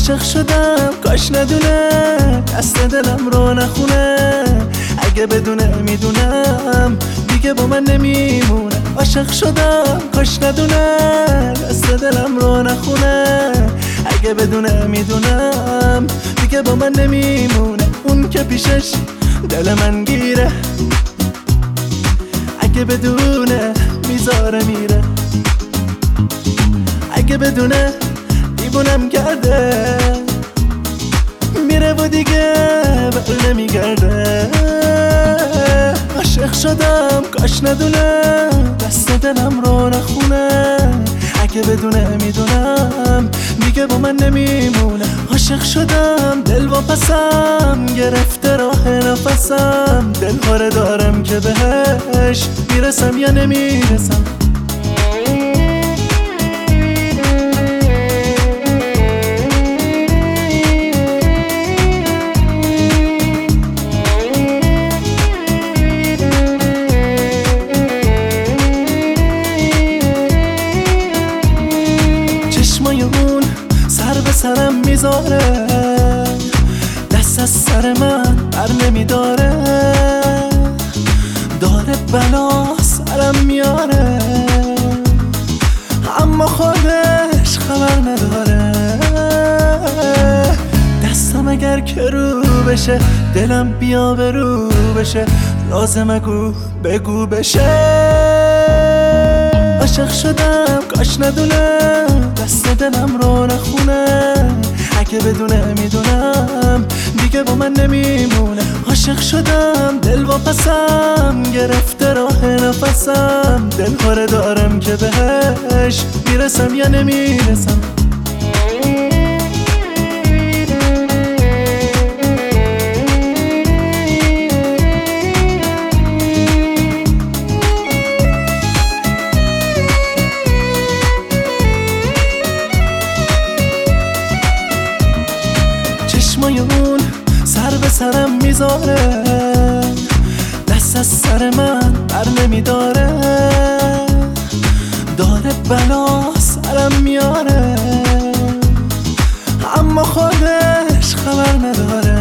عاشق شدم کاش ندونه دست دلم رو نخونه، اگه بدونه میدونم دیگه با من نمیمونه. عاشق شدم کاش ندونه دست دلم رو نخونه، اگه بدونه میدونم دیگه با من نمیمونه. اون که پیشش دل من گیره، اگه بدونه میذاره میره، اگه بدونه دیوونم کرده میره و دیگه بر نمیگرده. عاشق شدم کاش ندونه دست دلم رو نخونه، اگه بدونه میدونم دیگه با من نمیمونه. عاشق شدم دل واپسم گرفته راه نفسم، دلهاره دارم که بهش میرسم یا نمیرسم. چشمای اون سر به سرم میذاره، دست از سر من بر نمیداره، داره بلا سرم میاره اما خودش خبر نداره. دستم اگر که رو بشه دلم بیا به رو بشه، لازمه بگو بشه. عاشق شدم کاش ندونه دست دلم رو نخونه، اگه بدونه میدونم دیگه با من نمیمونه. عاشق شدم دل واپسم گرفته راه نفسم، دلهاره دارم که بهش میرسم یا نمیرسم. چشمای اون سر به سرم میذاره، دست از سر من بر نمیداره، داره بلا سرم میاره اما خودش خبر نداره.